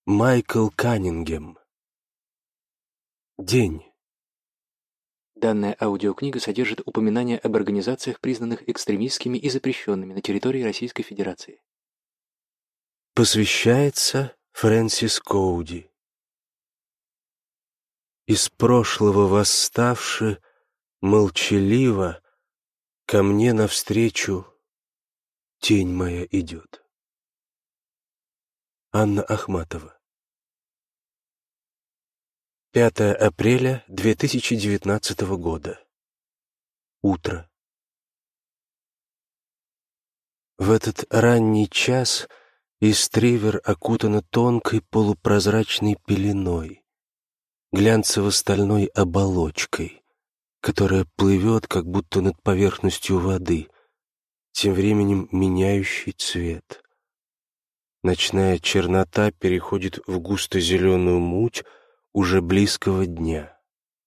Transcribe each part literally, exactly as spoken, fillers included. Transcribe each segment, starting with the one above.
Майкл Каннингем. День. Данная аудиокнига содержит упоминания об организациях, признанных экстремистскими и запрещенными на территории Российской Федерации. Посвящается Фрэнсис Коуди. Из прошлого восставши, молчаливо, ко мне навстречу тень моя идет. Анна Ахматова. пятое апреля две тысячи девятнадцатого года. Утро. В этот ранний час Истривер окутана тонкой полупрозрачной пеленой, глянцево-стальной оболочкой, которая плывет, как будто над поверхностью воды, тем временем меняющий цвет. Ночная чернота переходит в густо-зеленую муть уже близкого дня.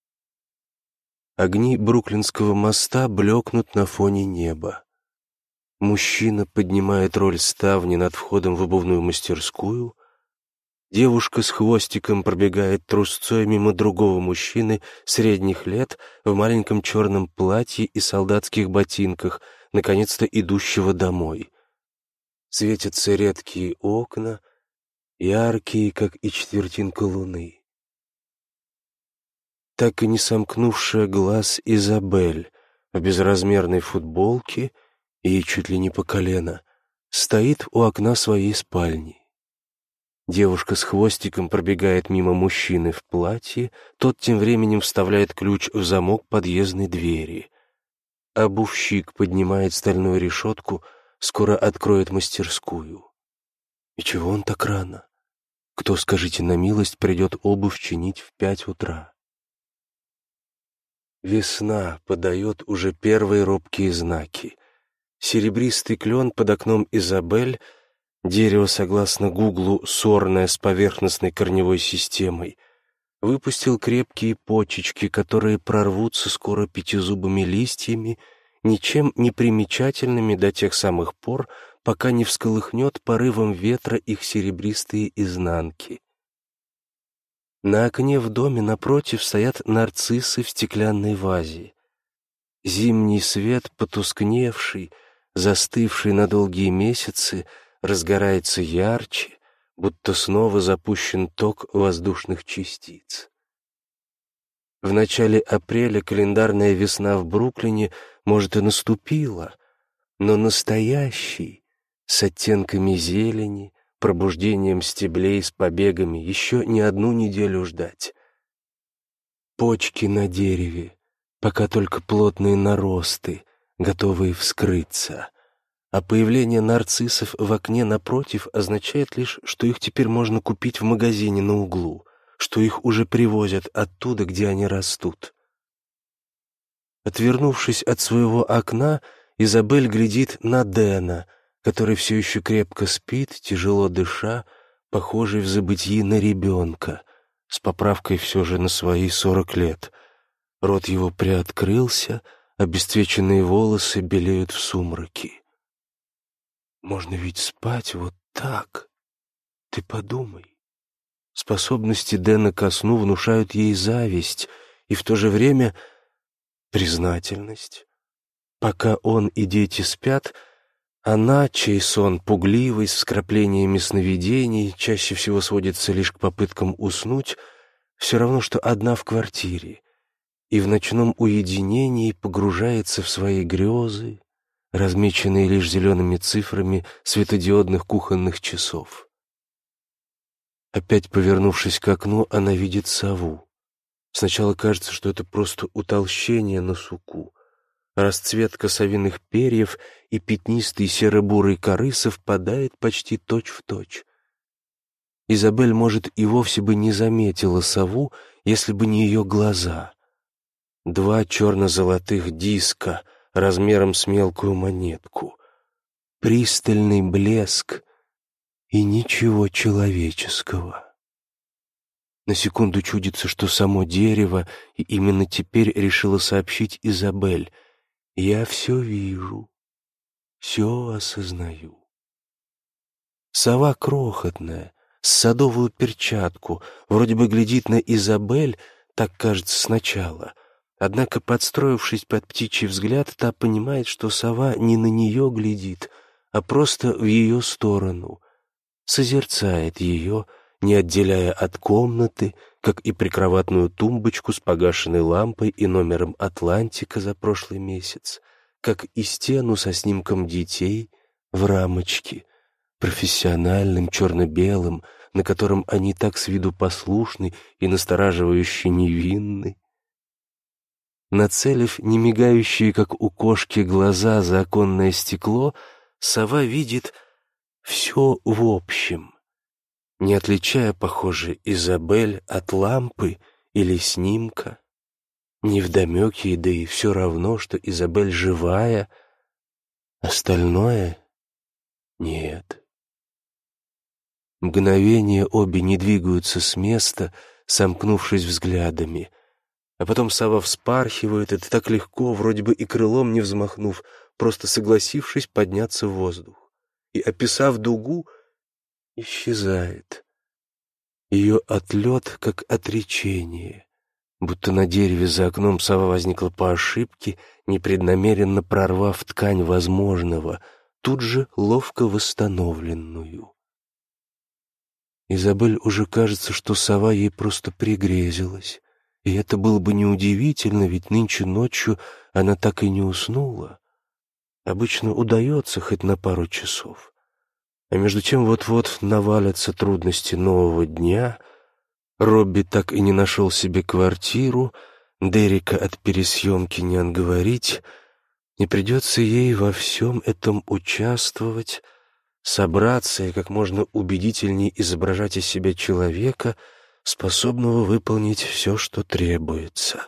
Огни Бруклинского моста блекнут на фоне неба. Мужчина поднимает роль ставни над входом в обувную мастерскую. Девушка с хвостиком пробегает трусцой мимо другого мужчины средних лет в маленьком черном платье и солдатских ботинках, наконец-то идущего домой. Светятся редкие окна, яркие, как и четвертинка луны. Так и не сомкнувшая глаз Изабель в безразмерной футболке и чуть ли не по колено стоит у окна своей спальни. Девушка с хвостиком пробегает мимо мужчины в платье, тот тем временем вставляет ключ в замок подъездной двери. Обувщик поднимает стальную решетку, скоро откроет мастерскую. И чего он так рано? Кто, скажите на милость, придет обувь чинить в пять утра? Весна подает уже первые робкие знаки. Серебристый клен под окном Изабель, дерево, согласно Гуглу, сорное с поверхностной корневой системой, выпустил крепкие почечки, которые прорвутся скоро пятизубыми листьями, ничем не примечательными до тех самых пор, пока не всколыхнет порывом ветра их серебристые изнанки. На окне в доме напротив стоят нарциссы в стеклянной вазе. Зимний свет, потускневший, застывший на долгие месяцы, разгорается ярче, будто снова запущен ток воздушных частиц. В начале апреля календарная весна в Бруклине, может, и наступила, но настоящий, с оттенками зелени, пробуждением стеблей с побегами, еще не одну неделю ждать. Почки на дереве, пока только плотные наросты, готовые вскрыться. А появление нарциссов в окне напротив означает лишь, что их теперь можно купить в магазине на углу, что их уже привозят оттуда, где они растут. Отвернувшись от своего окна, Изабель глядит на Дэна, который все еще крепко спит, тяжело дыша, похожий в забытьи на ребенка, с поправкой все же на свои сорок лет. Рот его приоткрылся, обесцвеченные волосы белеют в сумраке. Можно ведь спать вот так. Ты подумай. Способности Дэна ко сну внушают ей зависть и в то же время признательность. Пока он и дети спят, она, чей сон пугливый, с вкраплениями сновидений, чаще всего сводится лишь к попыткам уснуть, все равно, что одна в квартире, и в ночном уединении погружается в свои грезы, размеченные лишь зелеными цифрами светодиодных кухонных часов. Опять повернувшись к окну, она видит сову. Сначала кажется, что это просто утолщение на суку. Расцветка совиных перьев и пятнистый серо-бурый коры совпадает почти точь-в-точь. Изабель, может, и вовсе бы не заметила сову, если бы не ее глаза. Два черно-золотых диска размером с мелкую монетку. Пристальный блеск и ничего человеческого. На секунду чудится, что само дерево и именно теперь решило сообщить Изабель: «Я все вижу, все осознаю». Сова крохотная, с садовую перчатку, вроде бы глядит на Изабель, так кажется сначала. Однако, подстроившись под птичий взгляд, та понимает, что сова не на нее глядит, а просто в ее сторону, созерцает ее, не отделяя от комнаты, как и прикроватную тумбочку с погашенной лампой и номером «Атлантика» за прошлый месяц, как и стену со снимком детей в рамочке, профессиональным черно-белым, на котором они так с виду послушны и настораживающе невинны. Нацелив немигающие, как у кошки, глаза за оконное стекло, сова видит все в общем, не отличая, похоже, Изабель от лампы или снимка. Невдомек ей, да и все равно, что Изабель живая, остальное — нет. Мгновение обе не двигаются с места, сомкнувшись взглядами, а потом сова вспархивает, это так легко, вроде бы и крылом не взмахнув, просто согласившись подняться в воздух, и, описав дугу, исчезает. Ее отлет, как отречение, будто на дереве за окном сова возникла по ошибке, непреднамеренно прорвав ткань возможного, тут же ловко восстановленную. Изабель уже кажется, что сова ей просто пригрезилась, и это было бы неудивительно, ведь нынче ночью она так и не уснула. Обычно удается хоть на пару часов. А между тем вот-вот навалятся трудности нового дня, Робби так и не нашел себе квартиру, Дерека от пересъемки не отговорить, и придется ей во всем этом участвовать, собраться и как можно убедительнее изображать из себя человека, способного выполнить все, что требуется.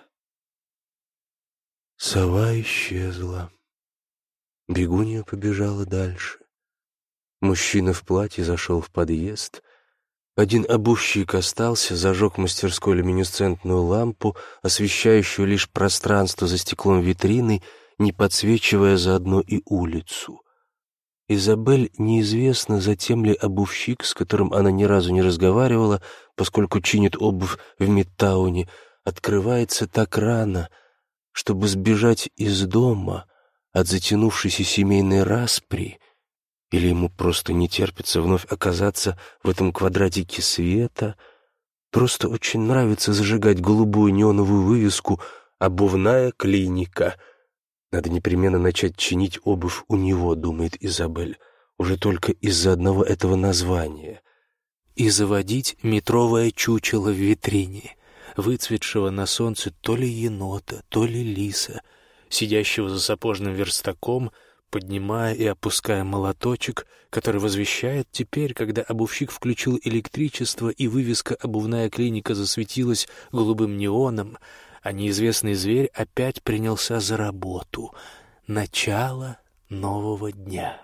Сова исчезла. Бегунья побежала дальше. Мужчина в платье зашел в подъезд. Один обувщик остался, зажег в мастерской люминесцентную лампу, освещающую лишь пространство за стеклом витрины, не подсвечивая заодно и улицу. Изабель неизвестно, затем ли обувщик, с которым она ни разу не разговаривала, поскольку чинит обувь в Мидтауне, открывается так рано, чтобы сбежать из дома от затянувшейся семейной распри, или ему просто не терпится вновь оказаться в этом квадратике света, просто очень нравится зажигать голубую неоновую вывеску «Обувная клиника». Надо непременно начать чинить обувь у него, думает Изабель, уже только из-за одного этого названия. И заводить метровое чучело в витрине, выцветшего на солнце то ли енота, то ли лиса, сидящего за сапожным верстаком, поднимая и опуская молоточек, который возвещает теперь, когда обувщик включил электричество и вывеска «Обувная клиника» засветилась голубым неоном, а неизвестный зверь опять принялся за работу. Начало нового дня.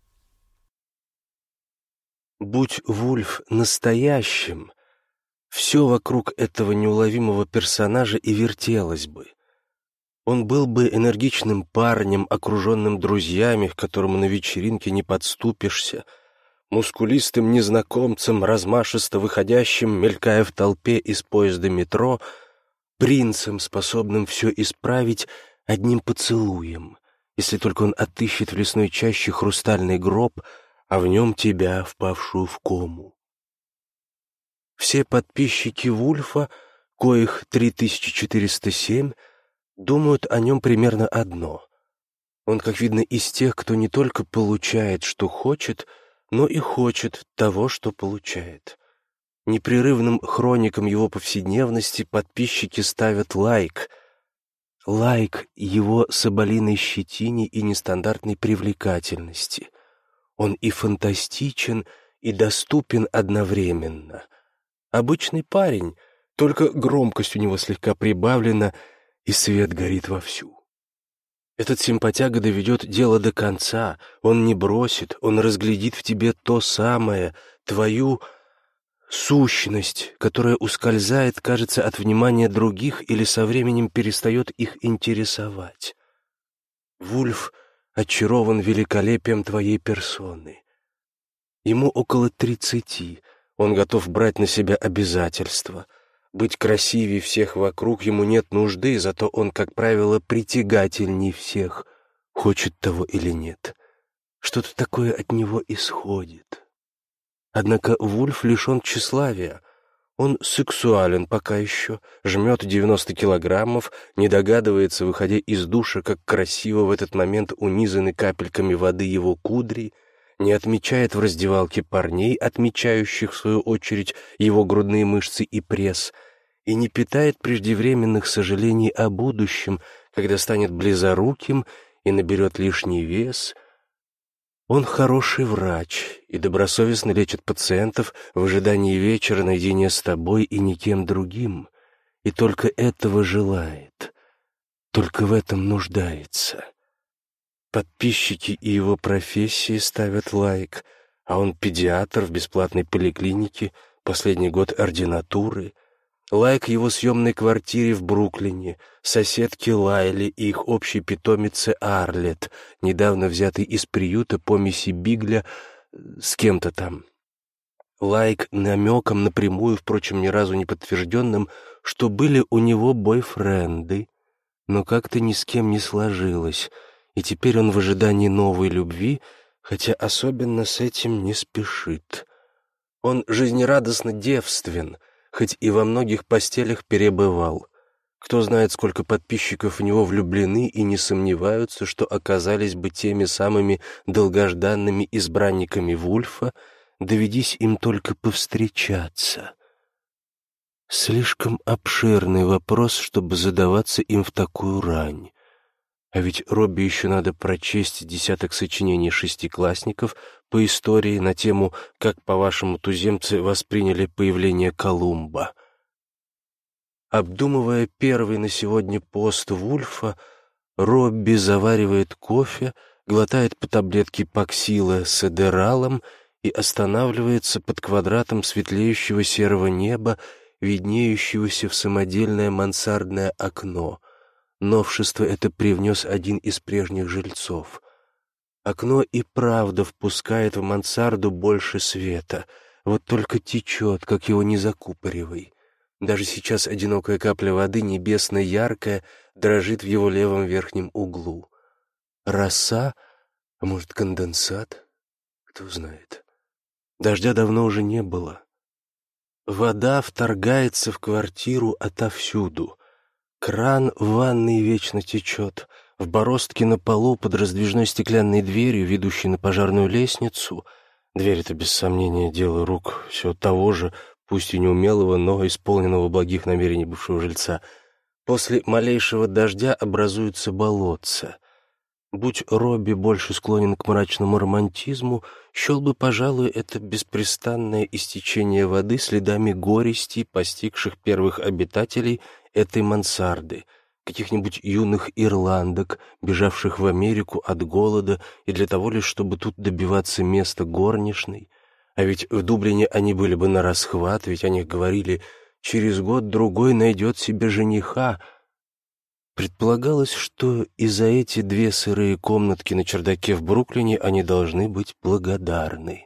Будь Вульф настоящим, все вокруг этого неуловимого персонажа и вертелось бы. Он был бы энергичным парнем, окруженным друзьями, к которому на вечеринке не подступишься, мускулистым незнакомцем, размашисто выходящим, мелькая в толпе из поезда метро, принцем, способным все исправить одним поцелуем, если только он отыщет в лесной чаще хрустальный гроб, а в нем тебя, впавшую в кому. Все подписчики Вульфа, коих три тысячи четыреста семь, думают о нем примерно одно. Он, как видно, из тех, кто не только получает, что хочет, но и хочет того, что получает. Непрерывным хроникам его повседневности подписчики ставят лайк. Лайк его соболиной щетине и нестандартной привлекательности. Он и фантастичен, и доступен одновременно. Обычный парень, только громкость у него слегка прибавлена, и свет горит вовсю. Этот симпатяга доведет дело до конца, он не бросит, он разглядит в тебе то самое, твою сущность, которая ускользает, кажется, от внимания других или со временем перестает их интересовать. Вульф очарован великолепием твоей персоны. Ему около тридцати, Он готов брать на себя обязательства. Быть красивее всех вокруг ему нет нужды, зато он, как правило, притягательней всех, хочет того или нет. Что-то такое от него исходит. Однако Вульф лишен тщеславия. Он сексуален пока еще, жмет девяносто килограммов, не догадывается, выходя из душа, как красиво в этот момент унизаны капельками воды его кудри, не отмечает в раздевалке парней, отмечающих, в свою очередь, его грудные мышцы и пресс, и не питает преждевременных сожалений о будущем, когда станет близоруким и наберет лишний вес. Он хороший врач и добросовестно лечит пациентов в ожидании вечера наедине с тобой и никем другим, и только этого желает, только в этом нуждается. Подписчики и его профессии ставят лайк, а он педиатр в бесплатной поликлинике, последний год ординатуры. Лайк его съемной квартире в Бруклине, соседке Лайли и их общей питомице Арлет, недавно взятой из приюта помеси Бигля с кем-то там. Лайк намеком напрямую, впрочем, ни разу не подтвержденным, что были у него бойфренды, но как-то ни с кем не сложилось, и теперь он в ожидании новой любви, хотя особенно с этим не спешит. Он жизнерадостно девствен, хоть и во многих постелях перебывал. Кто знает, сколько подписчиков в него влюблены и не сомневаются, что оказались бы теми самыми долгожданными избранниками Вульфа, доведись им только повстречаться. Слишком обширный вопрос, чтобы задаваться им в такую рань. А ведь Робби еще надо прочесть десяток сочинений шестиклассников по истории на тему «Как, по-вашему, туземцы восприняли появление Колумба?». Обдумывая первый на сегодня пост Вульфа, Робби заваривает кофе, глотает по таблетке паксила с эдералом и останавливается под квадратом светлеющего серого неба, виднеющегося в самодельное мансардное окно. Новшество это привнес один из прежних жильцов. Окно и правда впускает в мансарду больше света, вот только течет, как его не закупоривай. Даже сейчас одинокая капля воды, небесно-яркая, дрожит в его левом верхнем углу. Роса, а может, конденсат? Кто знает. Дождя давно уже не было. Вода вторгается в квартиру отовсюду. Кран в ванной вечно течет. В бороздке на полу под раздвижной стеклянной дверью, ведущей на пожарную лестницу. Дверь — это, без сомнения, дело рук все того же, пусть и неумелого, но исполненного благих намерений бывшего жильца. После малейшего дождя образуются болотца. Будь Робби больше склонен к мрачному романтизму, счел бы, пожалуй, это беспрестанное истечение воды следами горести, постигших первых обитателей этой мансарды, каких-нибудь юных ирландок, бежавших в Америку от голода и для того лишь, чтобы тут добиваться места горничной. А ведь в Дублине они были бы на расхват, ведь о них говорили «через год-другой найдет себе жениха». Предполагалось, что и за эти две сырые комнатки на чердаке в Бруклине они должны быть благодарны.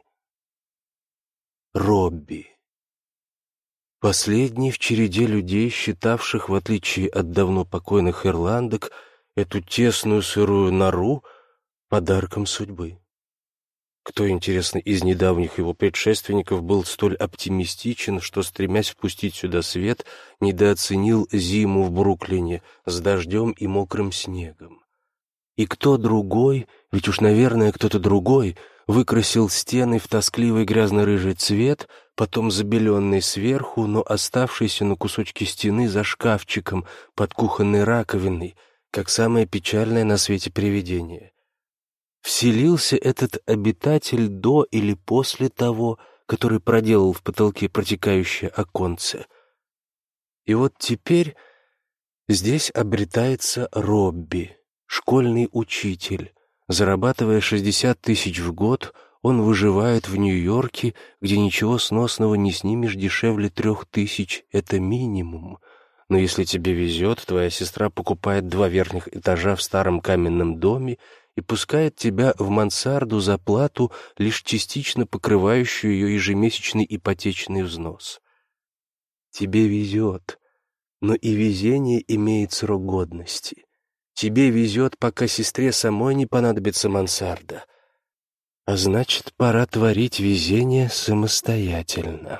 Робби. Последний в череде людей, считавших, в отличие от давно покойных ирландок, эту тесную сырую нору подарком судьбы. Кто, интересно, из недавних его предшественников был столь оптимистичен, что, стремясь впустить сюда свет, недооценил зиму в Бруклине с дождем и мокрым снегом? И кто другой, ведь уж, наверное, кто-то другой, выкрасил стены в тоскливый грязно-рыжий цвет, потом забеленный сверху, но оставшийся на кусочке стены за шкафчиком под кухонной раковиной, как самое печальное на свете привидение? Вселился этот обитатель до или после того, который проделал в потолке протекающее оконце? И вот теперь здесь обретается Робби, школьный учитель. Зарабатывая шестьдесят тысяч в год, он выживает в Нью-Йорке, где ничего сносного не снимешь дешевле трех тысяч, это минимум. Но если тебе везет, твоя сестра покупает два верхних этажа в старом каменном доме, и пускает тебя в мансарду за плату, лишь частично покрывающую ее ежемесячный ипотечный взнос. Тебе везет, но и везение имеет срок годности. Тебе везет, пока сестре самой не понадобится мансарда. А значит, пора творить везение самостоятельно.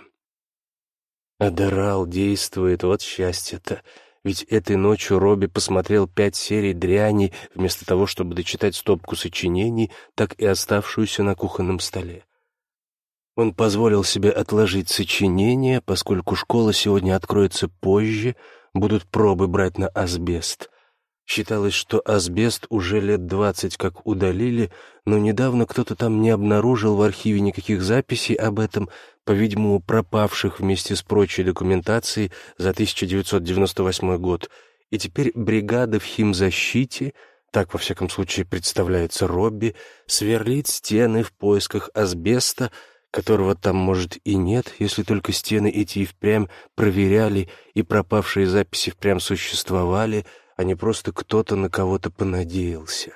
Адderall действует, вот счастье-то. Ведь этой ночью Робби посмотрел пять серий дряни, вместо того, чтобы дочитать стопку сочинений, так и оставшуюся на кухонном столе. Он позволил себе отложить сочинения, поскольку школа сегодня откроется позже, будут пробы брать на асбест. Считалось, что асбест уже лет двадцать как удалили, но недавно кто-то там не обнаружил в архиве никаких записей об этом, по-видимому, пропавших вместе с прочей документацией за тысяча девятьсот девяносто восьмой год, и теперь бригада в химзащите, так во всяком случае представляется Робби, сверлит стены в поисках асбеста, которого там, может, и нет, если только стены эти и впрямь проверяли, и пропавшие записи впрямь существовали, а не просто кто-то на кого-то понадеялся.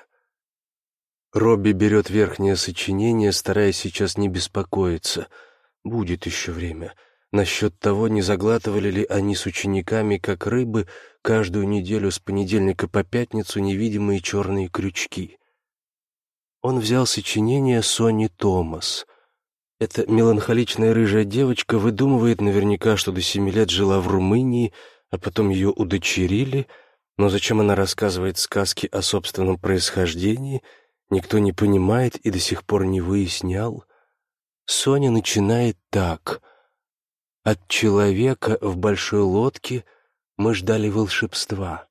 Робби берет верхнее сочинение, стараясь сейчас не беспокоиться. Будет еще время. Насчет того, не заглатывали ли они с учениками, как рыбы, каждую неделю с понедельника по пятницу невидимые черные крючки. Он взял сочинение Сони Томас. Эта меланхоличная рыжая девочка выдумывает наверняка, что до семи лет жила в Румынии, а потом ее удочерили. Но зачем она рассказывает сказки о собственном происхождении, никто не понимает и до сих пор не выяснял. Соня начинает так. «От человека в большой лодке мы ждали волшебства».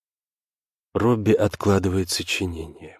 Робби откладывает сочинение.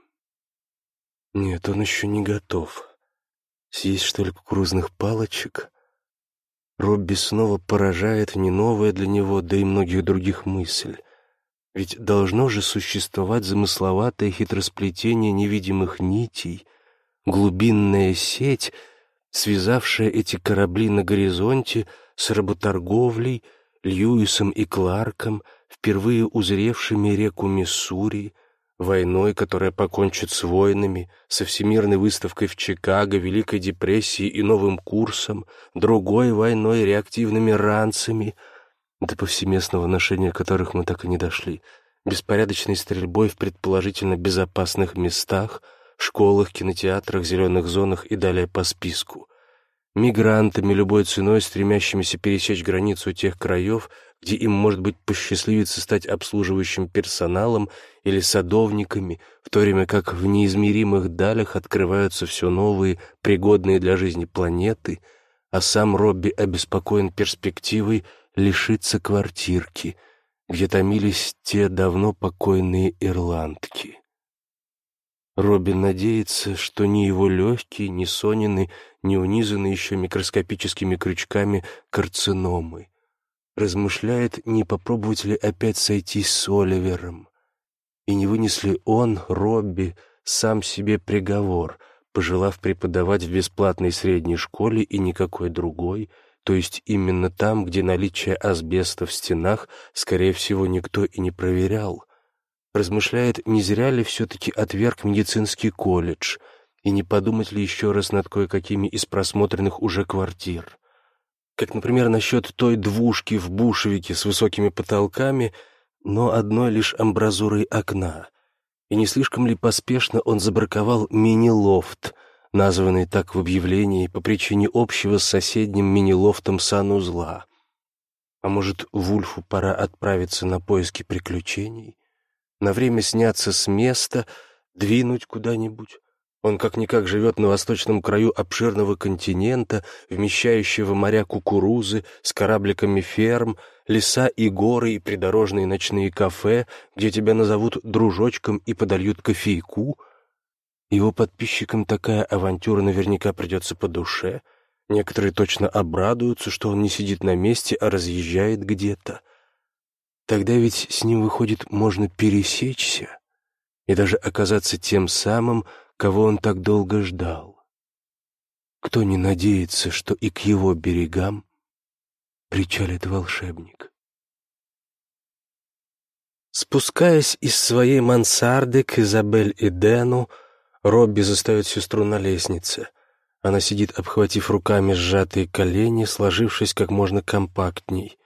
Нет, он еще не готов. Съесть, что ли, кукурузных палочек? Робби снова поражает не новая для него, да и многих других мысль. Ведь должно же существовать замысловатое хитросплетение невидимых нитей, глубинная сеть, связавшая эти корабли на горизонте с работорговлей, Льюисом и Кларком, впервые узревшими реку Миссури, войной, которая покончит с войнами, со Всемирной выставкой в Чикаго, Великой депрессией и новым курсом, другой войной, реактивными ранцами, до повсеместного ношения которых мы так и не дошли, беспорядочной стрельбой в предположительно безопасных местах, школах, кинотеатрах, зеленых зонах и далее по списку, мигрантами, любой ценой стремящимися пересечь границу тех краев, где им, может быть, посчастливится стать обслуживающим персоналом или садовниками, в то время как в неизмеримых далях открываются все новые, пригодные для жизни планеты, а сам Робби обеспокоен перспективой лишиться квартирки, где томились те давно покойные ирландки. Робби надеется, что ни его легкие, ни Сонины, не унизаны еще микроскопическими крючками карциномы. Размышляет, не попробовать ли опять сойтись с Оливером. И не вынес ли он, Робби, сам себе приговор, пожелав преподавать в бесплатной средней школе и никакой другой, то есть именно там, где наличие асбеста в стенах, скорее всего, никто и не проверял. Размышляет, не зря ли все-таки отверг медицинский колледж, и не подумать ли еще раз над кое-какими из просмотренных уже квартир. Как, например, насчет той двушки в Бушевике с высокими потолками, но одной лишь амбразурой окна. И не слишком ли поспешно он забраковал мини-лофт, названный так в объявлении по причине общего с соседним мини-лофтом санузла. А может, Вульфу пора отправиться на поиски приключений? На время сняться с места, двинуть куда-нибудь? Он как-никак живет на восточном краю обширного континента, вмещающего моря кукурузы с корабликами ферм, леса и горы и придорожные ночные кафе, где тебя назовут дружочком и подольют кофейку. Его подписчикам такая авантюра наверняка придется по душе. Некоторые точно обрадуются, что он не сидит на месте, а разъезжает где-то. Тогда ведь с ним, выходит, можно пересечься и даже оказаться тем самым, кого он так долго ждал. Кто не надеется, что и к его берегам причалит волшебник? Спускаясь из своей мансарды к Изабель и Дэну, Робби застает сестру на лестнице. Она сидит, обхватив руками сжатые колени, сложившись как можно компактней.